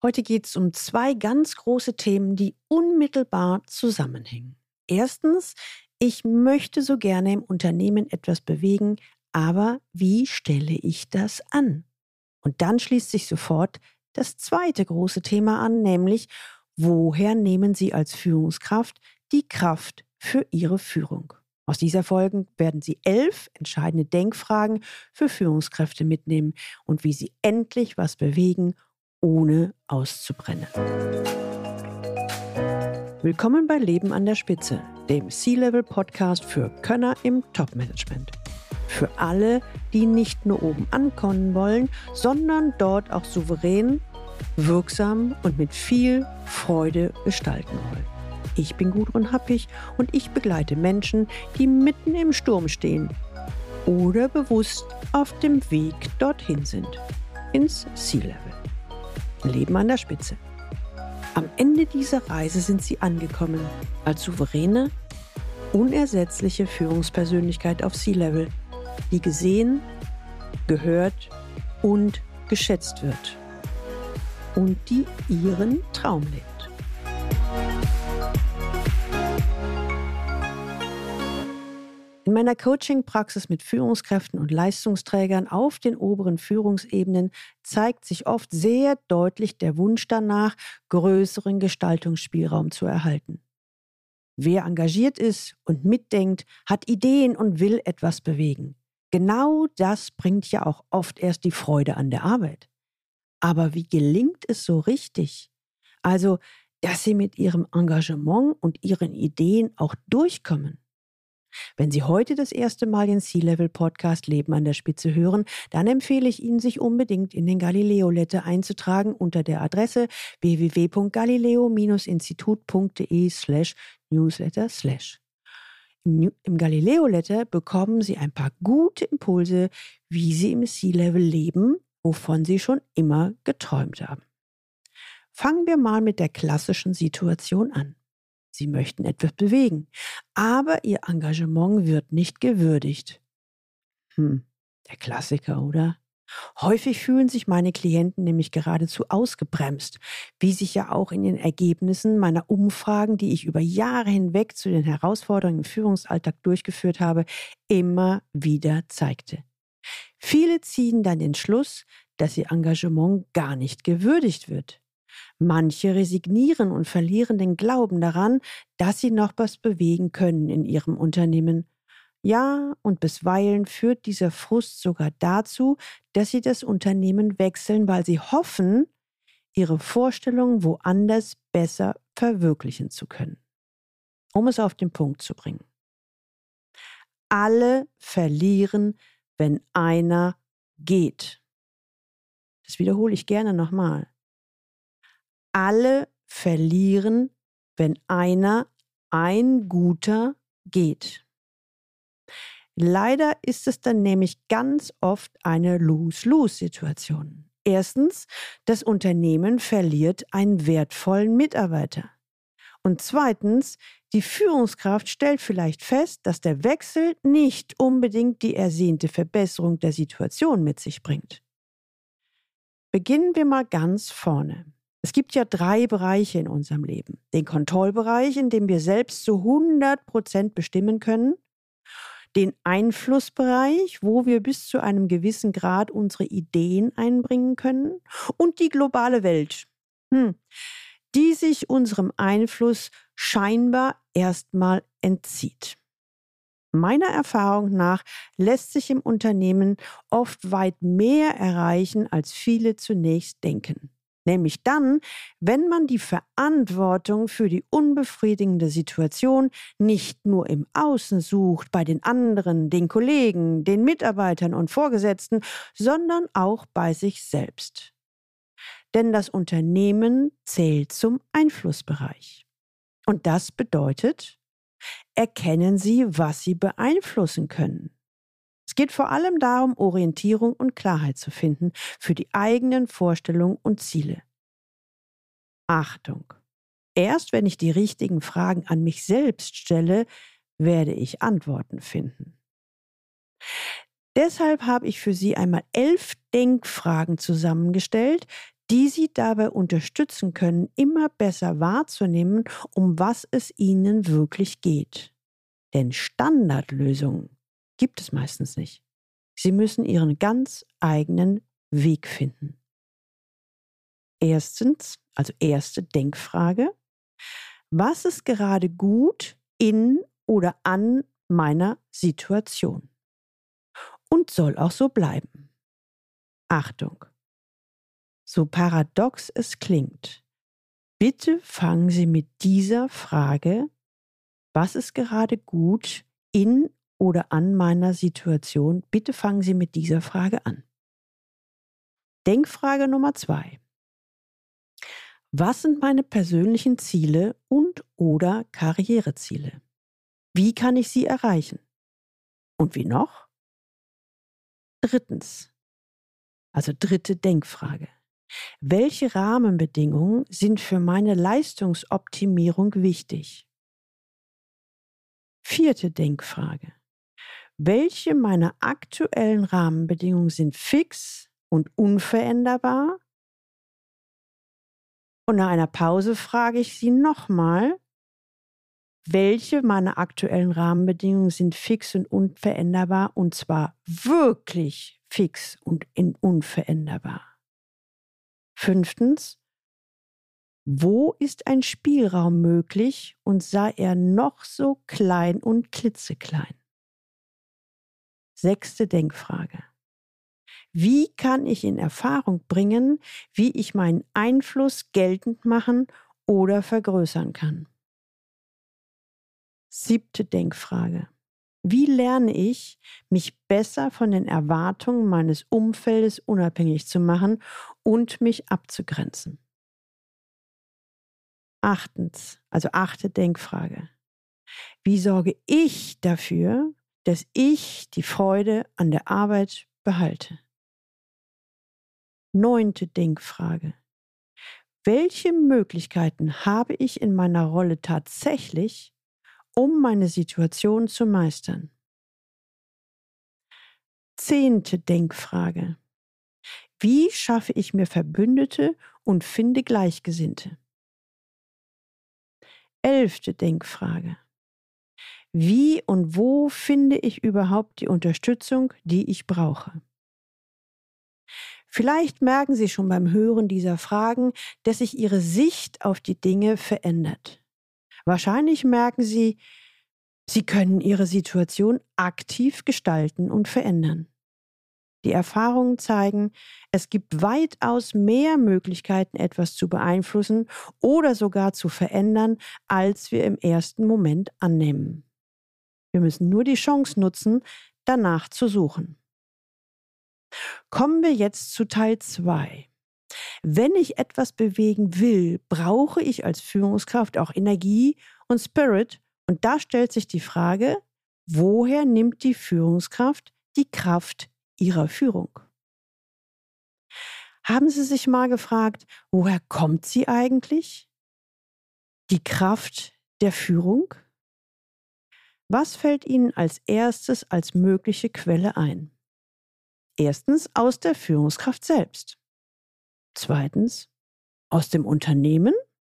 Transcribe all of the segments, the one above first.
Heute geht es um zwei ganz große Themen, die unmittelbar zusammenhängen. Erstens, ich möchte so gerne im Unternehmen etwas bewegen, aber wie stelle ich das an? Und dann schließt sich sofort das zweite große Thema an, nämlich woher nehmen Sie als Führungskraft die Kraft für Ihre Führung? Aus dieser Folge werden Sie 11 entscheidende Denkfragen für Führungskräfte mitnehmen und wie Sie endlich was bewegen, ohne auszubrennen. Willkommen bei Leben an der Spitze, dem C-Level-Podcast für Könner im Top-Management. Für alle, die nicht nur oben ankommen wollen, sondern dort auch souverän, wirksam und mit viel Freude gestalten wollen. Ich bin Gudrun Happig und ich begleite Menschen, die mitten im Sturm stehen oder bewusst auf dem Weg dorthin sind, ins C-Level. Leben an der Spitze. Am Ende dieser Reise sind sie angekommen, als souveräne, unersetzliche Führungspersönlichkeit auf C-Level, die gesehen, gehört und geschätzt wird und die ihren Traum lebt. In meiner Coaching-Praxis mit Führungskräften und Leistungsträgern auf den oberen Führungsebenen zeigt sich oft sehr deutlich der Wunsch danach, größeren Gestaltungsspielraum zu erhalten. Wer engagiert ist und mitdenkt, hat Ideen und will etwas bewegen. Genau das bringt ja auch oft erst die Freude an der Arbeit. Aber wie gelingt es so richtig? Also, dass Sie mit Ihrem Engagement und Ihren Ideen auch durchkommen. Wenn Sie heute das erste Mal den C-Level-Podcast Leben an der Spitze hören, dann empfehle ich Ihnen, sich unbedingt in den Galileo-Letter einzutragen unter der Adresse www.galileo-institut.de/newsletter/. Im Galileo-Letter bekommen Sie ein paar gute Impulse, wie Sie im C-Level leben, wovon Sie schon immer geträumt haben. Fangen wir mal mit der klassischen Situation an. Sie möchten etwas bewegen, aber Ihr Engagement wird nicht gewürdigt. Der Klassiker, oder? Häufig fühlen sich meine Klienten nämlich geradezu ausgebremst, wie sich ja auch in den Ergebnissen meiner Umfragen, die ich über Jahre hinweg zu den Herausforderungen im Führungsalltag durchgeführt habe, immer wieder zeigte. Viele ziehen dann den Schluss, dass ihr Engagement gar nicht gewürdigt wird. Manche resignieren und verlieren den Glauben daran, dass sie noch was bewegen können in ihrem Unternehmen. Ja, und bisweilen führt dieser Frust sogar dazu, dass sie das Unternehmen wechseln, weil sie hoffen, ihre Vorstellungen woanders besser verwirklichen zu können. Um es auf den Punkt zu bringen. Alle verlieren, wenn einer geht. Das wiederhole ich gerne nochmal. Alle verlieren, wenn ein guter geht. Leider ist es dann nämlich ganz oft eine Lose-Lose-Situation. Erstens, das Unternehmen verliert einen wertvollen Mitarbeiter. Und zweitens, die Führungskraft stellt vielleicht fest, dass der Wechsel nicht unbedingt die ersehnte Verbesserung der Situation mit sich bringt. Beginnen wir mal ganz vorne. Es gibt ja 3 Bereiche in unserem Leben. Den Kontrollbereich, in dem wir selbst zu 100% bestimmen können. Den Einflussbereich, wo wir bis zu einem gewissen Grad unsere Ideen einbringen können. Und die globale Welt, die sich unserem Einfluss scheinbar erstmal entzieht. Meiner Erfahrung nach lässt sich im Unternehmen oft weit mehr erreichen, als viele zunächst denken. Nämlich dann, wenn man die Verantwortung für die unbefriedigende Situation nicht nur im Außen sucht, bei den anderen, den Kollegen, den Mitarbeitern und Vorgesetzten, sondern auch bei sich selbst. Denn das Unternehmen zählt zum Einflussbereich. Und das bedeutet, erkennen Sie, was Sie beeinflussen können. Es geht vor allem darum, Orientierung und Klarheit zu finden für die eigenen Vorstellungen und Ziele. Achtung! Erst wenn ich die richtigen Fragen an mich selbst stelle, werde ich Antworten finden. Deshalb habe ich für Sie einmal 11 Denkfragen zusammengestellt, die Sie dabei unterstützen können, immer besser wahrzunehmen, um was es Ihnen wirklich geht. Denn Standardlösungen gibt es meistens nicht. Sie müssen Ihren ganz eigenen Weg finden. Erstens, also erste Denkfrage: Was ist gerade gut in oder an meiner Situation? Und soll auch so bleiben. Achtung, so paradox es klingt, bitte fangen Sie mit dieser Frage, was ist gerade gut in oder an meiner Situation, bitte fangen Sie mit dieser Frage an. Denkfrage Nummer 2. Was sind meine persönlichen Ziele und oder Karriereziele? Wie kann ich sie erreichen? Und wie noch? Drittens, also dritte Denkfrage. Welche Rahmenbedingungen sind für meine Leistungsoptimierung wichtig? Vierte Denkfrage. Welche meiner aktuellen Rahmenbedingungen sind fix und unveränderbar? Und nach einer Pause frage ich Sie nochmal, welche meiner aktuellen Rahmenbedingungen sind fix und unveränderbar, und zwar wirklich fix und unveränderbar. Fünftens, wo ist ein Spielraum möglich und sei er noch so klein und klitzeklein? Sechste Denkfrage. Wie kann ich in Erfahrung bringen, wie ich meinen Einfluss geltend machen oder vergrößern kann? Siebte Denkfrage. Wie lerne ich, mich besser von den Erwartungen meines Umfeldes unabhängig zu machen und mich abzugrenzen? Achtens, also achte Denkfrage. Wie sorge ich dafür, dass ich die Freude an der Arbeit behalte? Neunte Denkfrage. Welche Möglichkeiten habe ich in meiner Rolle tatsächlich, um meine Situation zu meistern? Zehnte Denkfrage. Wie schaffe ich mir Verbündete und finde Gleichgesinnte? Elfte Denkfrage. Wie und wo finde ich überhaupt die Unterstützung, die ich brauche? Vielleicht merken Sie schon beim Hören dieser Fragen, dass sich Ihre Sicht auf die Dinge verändert. Wahrscheinlich merken Sie, Sie können Ihre Situation aktiv gestalten und verändern. Die Erfahrungen zeigen, es gibt weitaus mehr Möglichkeiten, etwas zu beeinflussen oder sogar zu verändern, als wir im ersten Moment annehmen. Wir müssen nur die Chance nutzen, danach zu suchen. Kommen wir jetzt zu Teil 2. Wenn ich etwas bewegen will, brauche ich als Führungskraft auch Energie und Spirit. Und da stellt sich die Frage, woher nimmt die Führungskraft die Kraft ihrer Führung? Haben Sie sich mal gefragt, woher kommt sie eigentlich? Die Kraft der Führung? Was fällt Ihnen als erstes als mögliche Quelle ein? Erstens aus der Führungskraft selbst. Zweitens aus dem Unternehmen.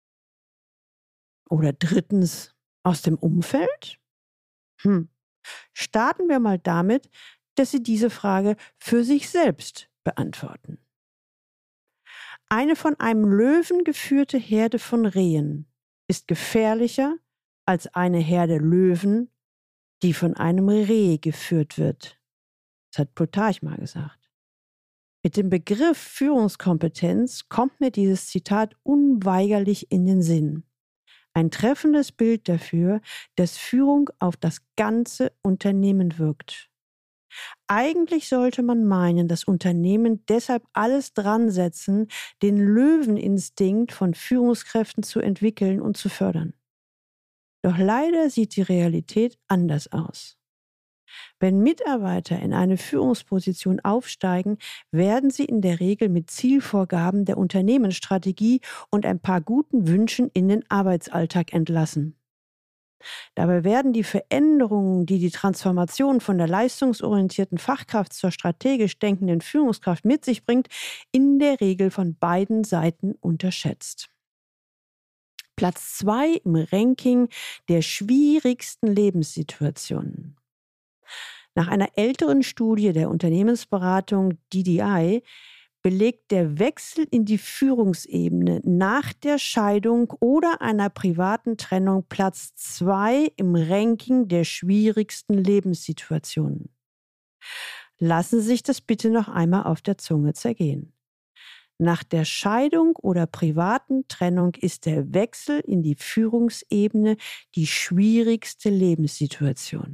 Oder drittens aus dem Umfeld? Starten wir mal damit, dass Sie diese Frage für sich selbst beantworten. Eine von einem Löwen geführte Herde von Rehen ist gefährlicher als eine Herde Löwen, die von einem Reh geführt wird. Das hat Plutarch mal gesagt. Mit dem Begriff Führungskompetenz kommt mir dieses Zitat unweigerlich in den Sinn. Ein treffendes Bild dafür, dass Führung auf das ganze Unternehmen wirkt. Eigentlich sollte man meinen, dass Unternehmen deshalb alles dran setzen, den Löweninstinkt von Führungskräften zu entwickeln und zu fördern. Doch leider sieht die Realität anders aus. Wenn Mitarbeiter in eine Führungsposition aufsteigen, werden sie in der Regel mit Zielvorgaben der Unternehmensstrategie und ein paar guten Wünschen in den Arbeitsalltag entlassen. Dabei werden die Veränderungen, die die Transformation von der leistungsorientierten Fachkraft zur strategisch denkenden Führungskraft mit sich bringt, in der Regel von beiden Seiten unterschätzt. Platz 2 im Ranking der schwierigsten Lebenssituationen. Nach einer älteren Studie der Unternehmensberatung DDI belegt der Wechsel in die Führungsebene nach der Scheidung oder einer privaten Trennung Platz 2 im Ranking der schwierigsten Lebenssituationen. Lassen Sie sich das bitte noch einmal auf der Zunge zergehen. Nach der Scheidung oder privaten Trennung ist der Wechsel in die Führungsebene die schwierigste Lebenssituation.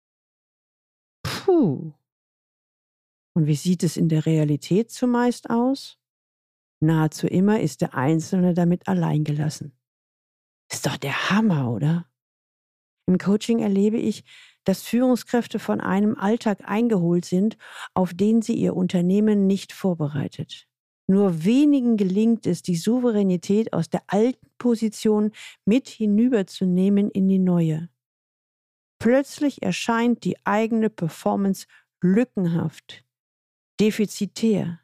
Puh. Und wie sieht es in der Realität zumeist aus? Nahezu immer ist der Einzelne damit alleingelassen. Ist doch der Hammer, oder? Im Coaching erlebe ich, dass Führungskräfte von einem Alltag eingeholt sind, auf den sie ihr Unternehmen nicht vorbereitet. Nur wenigen gelingt es, die Souveränität aus der alten Position mit hinüberzunehmen in die neue. Plötzlich erscheint die eigene Performance lückenhaft, defizitär.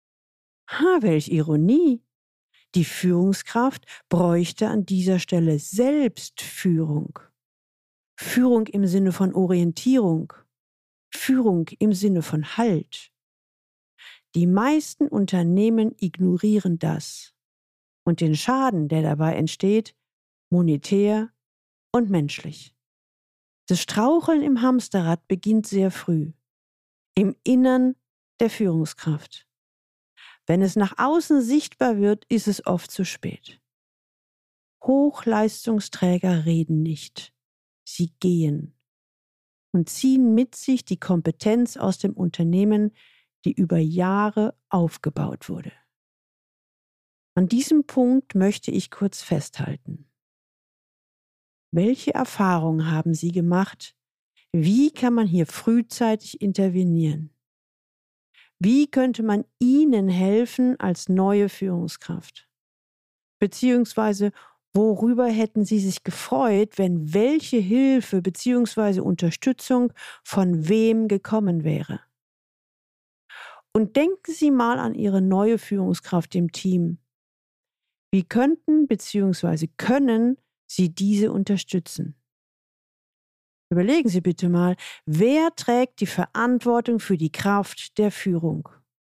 Welch Ironie! Die Führungskraft bräuchte an dieser Stelle Selbstführung. Führung im Sinne von Orientierung. Führung im Sinne von Halt. Die meisten Unternehmen ignorieren das und den Schaden, der dabei entsteht, monetär und menschlich. Das Straucheln im Hamsterrad beginnt sehr früh, im Innern der Führungskraft. Wenn es nach außen sichtbar wird, ist es oft zu spät. Hochleistungsträger reden nicht, sie gehen und ziehen mit sich die Kompetenz aus dem Unternehmen, die über Jahre aufgebaut wurde. An diesem Punkt möchte ich kurz festhalten. Welche Erfahrungen haben Sie gemacht? Wie kann man hier frühzeitig intervenieren? Wie könnte man Ihnen helfen als neue Führungskraft? Beziehungsweise, worüber hätten Sie sich gefreut, wenn welche Hilfe bzw. Unterstützung von wem gekommen wäre? Und denken Sie mal an Ihre neue Führungskraft im Team. Wie könnten bzw. können Sie diese unterstützen? Überlegen Sie bitte mal, wer trägt die Verantwortung für die Kraft der Führung?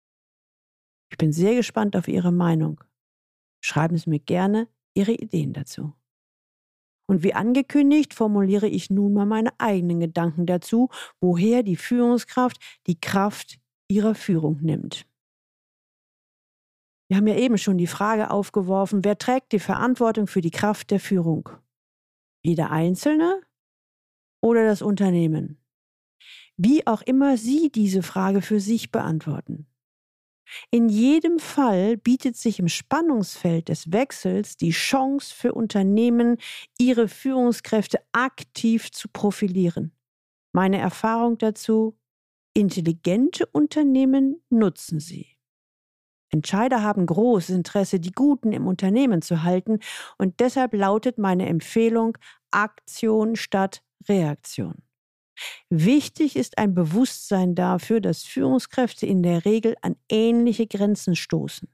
Ich bin sehr gespannt auf Ihre Meinung. Schreiben Sie mir gerne Ihre Ideen dazu. Und wie angekündigt, formuliere ich nun mal meine eigenen Gedanken dazu, woher die Führungskraft die Kraft ihrer Führung nimmt. Wir haben ja eben schon die Frage aufgeworfen, wer trägt die Verantwortung für die Kraft der Führung? Jeder Einzelne oder das Unternehmen? Wie auch immer Sie diese Frage für sich beantworten. In jedem Fall bietet sich im Spannungsfeld des Wechsels die Chance für Unternehmen, ihre Führungskräfte aktiv zu profilieren. Meine Erfahrung dazu: Intelligente Unternehmen nutzen sie. Entscheider haben großes Interesse, die Guten im Unternehmen zu halten, und deshalb lautet meine Empfehlung: Aktion statt Reaktion. Wichtig ist ein Bewusstsein dafür, dass Führungskräfte in der Regel an ähnliche Grenzen stoßen.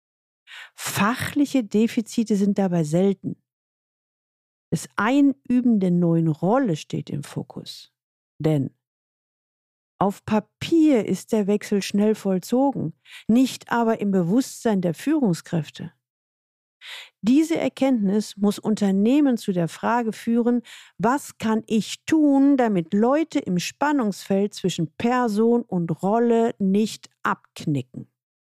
Fachliche Defizite sind dabei selten. Das Einüben der neuen Rolle steht im Fokus. Denn auf Papier ist der Wechsel schnell vollzogen, nicht aber im Bewusstsein der Führungskräfte. Diese Erkenntnis muss Unternehmen zu der Frage führen: Was kann ich tun, damit Leute im Spannungsfeld zwischen Person und Rolle nicht abknicken?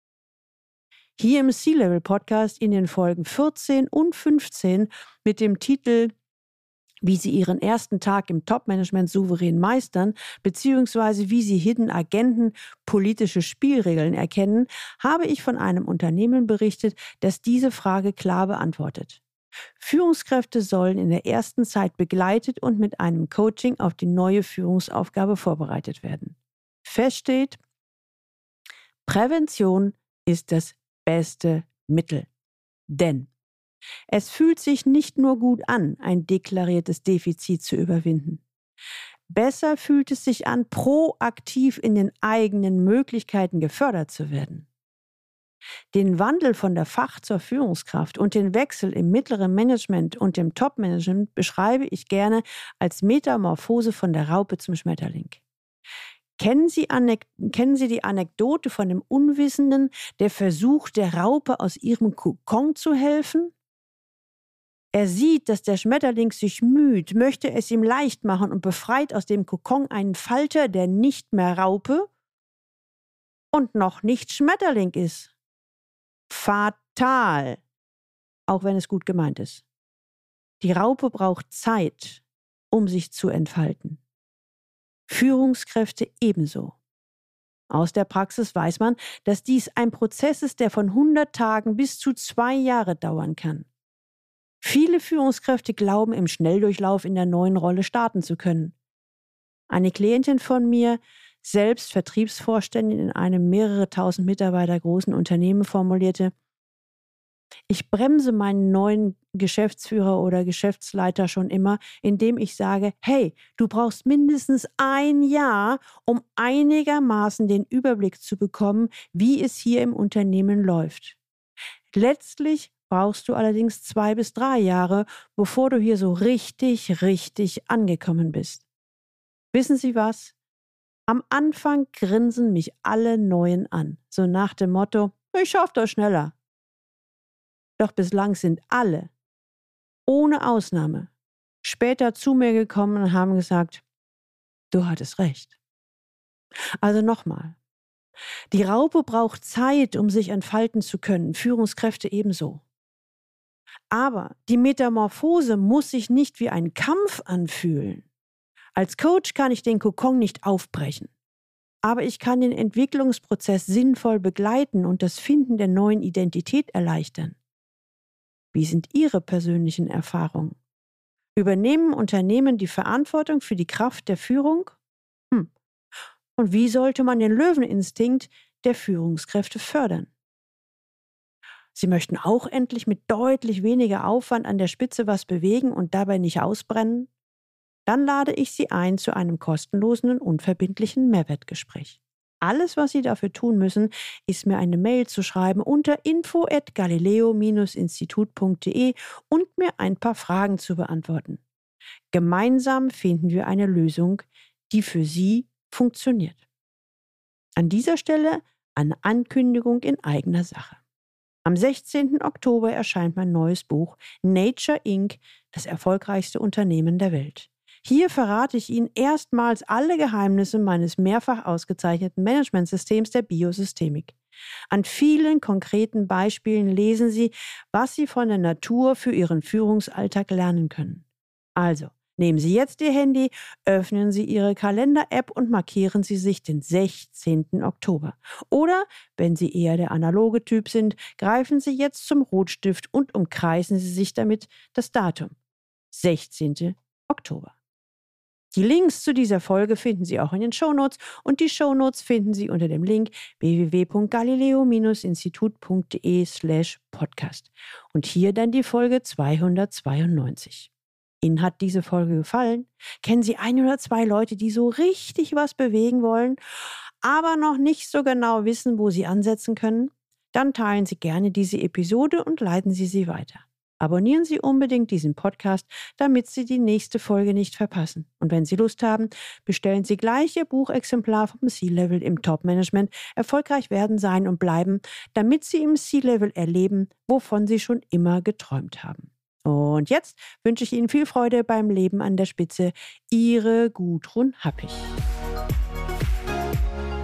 Hier im C-Level-Podcast in den Folgen 14 und 15 mit dem Titel Wie Sie Ihren ersten Tag im Top-Management souverän meistern, beziehungsweise wie Sie Hidden Agenten politische Spielregeln erkennen, habe ich von einem Unternehmen berichtet, das diese Frage klar beantwortet. Führungskräfte sollen in der ersten Zeit begleitet und mit einem Coaching auf die neue Führungsaufgabe vorbereitet werden. Fest steht: Prävention ist das beste Mittel. Denn Es fühlt sich nicht nur gut an, ein deklariertes Defizit zu überwinden. Besser fühlt es sich an, proaktiv in den eigenen Möglichkeiten gefördert zu werden. Den Wandel von der Fach- zur Führungskraft und den Wechsel im mittleren Management und dem Top-Management beschreibe ich gerne als Metamorphose von der Raupe zum Schmetterling. Kennen Sie die Anekdote von dem Unwissenden, der versucht, der Raupe aus ihrem Kokon zu helfen? Er sieht, dass der Schmetterling sich müht, möchte es ihm leicht machen und befreit aus dem Kokon einen Falter, der nicht mehr Raupe und noch nicht Schmetterling ist. Fatal, auch wenn es gut gemeint ist. Die Raupe braucht Zeit, um sich zu entfalten. Führungskräfte ebenso. Aus der Praxis weiß man, dass dies ein Prozess ist, der von 100 Tagen bis zu 2 Jahre dauern kann. Viele Führungskräfte glauben, im Schnelldurchlauf in der neuen Rolle starten zu können. Eine Klientin von mir, selbst Vertriebsvorständin in einem mehrere tausend Mitarbeiter großen Unternehmen, formulierte: Ich bremse meinen neuen Geschäftsführer oder Geschäftsleiter schon immer, indem ich sage, hey, du brauchst mindestens 1 Jahr, um einigermaßen den Überblick zu bekommen, wie es hier im Unternehmen läuft. Letztlich brauchst du allerdings 2 bis 3 Jahre, bevor du hier so richtig angekommen bist. Wissen Sie was? Am Anfang grinsen mich alle Neuen an, so nach dem Motto, ich schaff das schneller. Doch bislang sind alle, ohne Ausnahme, später zu mir gekommen und haben gesagt, du hattest recht. Also nochmal, die Raupe braucht Zeit, um sich entfalten zu können, Führungskräfte ebenso. Aber die Metamorphose muss sich nicht wie ein Kampf anfühlen. Als Coach kann ich den Kokon nicht aufbrechen. Aber ich kann den Entwicklungsprozess sinnvoll begleiten und das Finden der neuen Identität erleichtern. Wie sind Ihre persönlichen Erfahrungen? Übernehmen Unternehmen die Verantwortung für die Kraft der Führung? Und wie sollte man den Löweninstinkt der Führungskräfte fördern? Sie möchten auch endlich mit deutlich weniger Aufwand an der Spitze was bewegen und dabei nicht ausbrennen? Dann lade ich Sie ein zu einem kostenlosen und unverbindlichen Mehrwertgespräch. Alles, was Sie dafür tun müssen, ist mir eine Mail zu schreiben unter info@galileo-institut.de und mir ein paar Fragen zu beantworten. Gemeinsam finden wir eine Lösung, die für Sie funktioniert. An dieser Stelle eine Ankündigung in eigener Sache. Am 16. Oktober erscheint mein neues Buch Nature Inc., das erfolgreichste Unternehmen der Welt. Hier verrate ich Ihnen erstmals alle Geheimnisse meines mehrfach ausgezeichneten Managementsystems der Biosystemik. An vielen konkreten Beispielen lesen Sie, was Sie von der Natur für Ihren Führungsalltag lernen können. Also, nehmen Sie jetzt Ihr Handy, öffnen Sie Ihre Kalender-App und markieren Sie sich den 16. Oktober. Oder, wenn Sie eher der analoge Typ sind, greifen Sie jetzt zum Rotstift und umkreisen Sie sich damit das Datum. 16. Oktober. Die Links zu dieser Folge finden Sie auch in den Shownotes und die Shownotes finden Sie unter dem Link www.galileo-institut.de/podcast. Und hier dann die Folge 292. Ihnen hat diese Folge gefallen? Kennen Sie 1 oder 2 Leute, die so richtig was bewegen wollen, aber noch nicht so genau wissen, wo sie ansetzen können? Dann teilen Sie gerne diese Episode und leiten Sie sie weiter. Abonnieren Sie unbedingt diesen Podcast, damit Sie die nächste Folge nicht verpassen. Und wenn Sie Lust haben, bestellen Sie gleich Ihr Buchexemplar vom C-Level im Top-Management Erfolgreich werden, sein und bleiben, damit Sie im C-Level erleben, wovon Sie schon immer geträumt haben. Und jetzt wünsche ich Ihnen viel Freude beim Leben an der Spitze. Ihre Gudrun Happig.